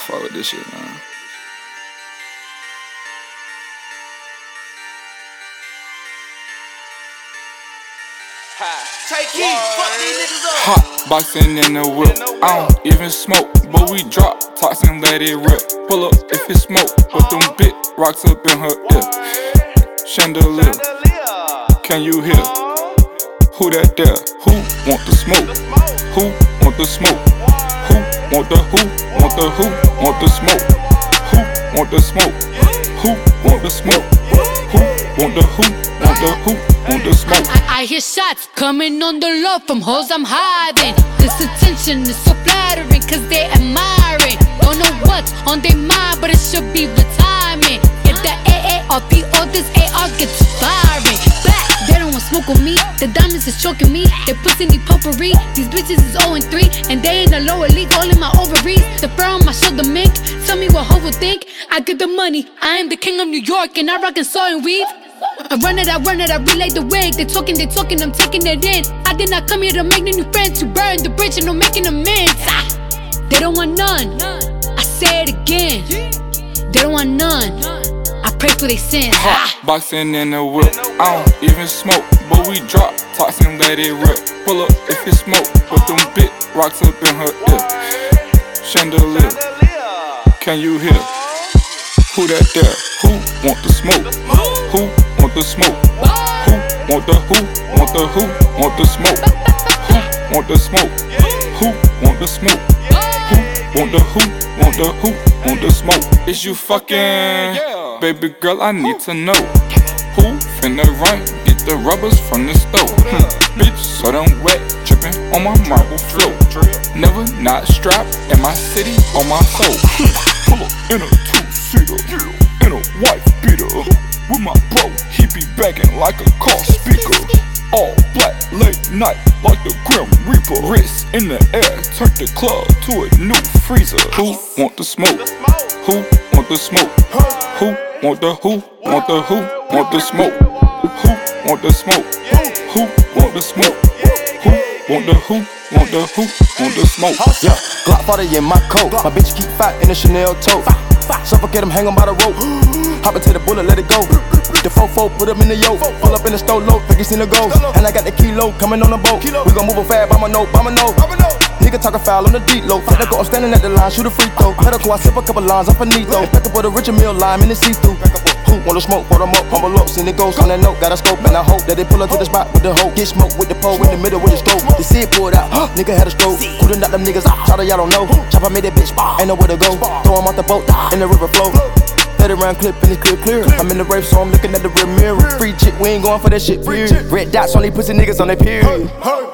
fuck with this shit, man. Take heat, fuck these niggas up. Hot boxing in the whip. I don't even smoke, but we drop tops and let it rip. Pull up if it smoke, put them big rocks up in her ear. Chandelier, can you hear? Who that there? Who want the smoke? Who want the smoke? Who want the who? Want the who? Want the smoke? Who want the smoke? Who want the smoke? Who want the who? Want the who? Want the smoke? I hear shots coming on the low from hoes I'm hiding. This attention is so flattering cause they admiring. Don't know what's on their mind, but it should be retirement. Get the AARP or this AR gets firing. Back, they don't want smoke with me. The diamonds is choking me. They pussy need potpourri. These bitches is 0-3 and they in the lower league, all in my ovaries. The fur on my shoulder mink. Tell me what hoe would think. I get the money. I am the king of New York and I rockin' saw and weave. I run it, I relay the wig. They talking, I'm taking it in. I did not come here to make new friends. To burn the bridge and I'm making amends. They don't want none. I say it again. They don't want none. I pray for their sins. Hot boxing in the whip. I don't even smoke, but we drop tops and let it rip. Pull up if it smoke, put them big rocks up in her ear. Chandelier, can you hear? Who that there? Who want the smoke? Who want the smoke? Who want the who? Want the who? Want the smoke? Who want the smoke? Who want the smoke? Who want the who? Want the who? Want the smoke? Is you fucking? Baby girl, I need to know. Who finna run? Get the rubbers from the stove. Bitch, so damn wet, drippin' on my marble floor. Never not strapped in my city, on my soul. Pull up in a two-seater, in a white beater. With my bro, he be begging like a car speaker. All black, late night, like the Grim Reaper. Wrist in the air, turn the club to a new freezer. Who want the smoke? Who want the smoke? Who want the who? Want the who? Want the smoke? Who want the smoke? Who want the smoke? Who want the who? Want the who? Want the smoke? Yeah, Glock 40 in my coat. My bitch keep fat in a Chanel tote. Suffocate him, hang him by the rope. Hop into the bullet, let it go. The fofo, put him in the yoke. Pull up in the stove low, think he seen the ghost. And I got the kilo coming on the boat. We gon' move it fast, by my note. Nigga talkin' foul on the deep low. Let go, I'm standing at the line, shoot a free throw. Medical, I sip a couple lines, I'm finito. Expected with a richer meal, lime in the see-through. Who wanna smoke, pour them up, humble up, seen the ghost on that note. Got a scope, and I hope that they pull up to the spot with the hoe. Get smoke with the pole in the middle with the stroke. They see it poured out, nigga had a stroke. Couldn't knock them niggas out, shout out, y'all don't know. Chopper made that bitch, ain't know where to go. Throw him off the boat, in the river flow. Let it round clip and it's clear. I'm in the rape, so I'm looking at the rear mirror. Free chick, we ain't going for that shit, period. Red dots, only pussy niggas on that period.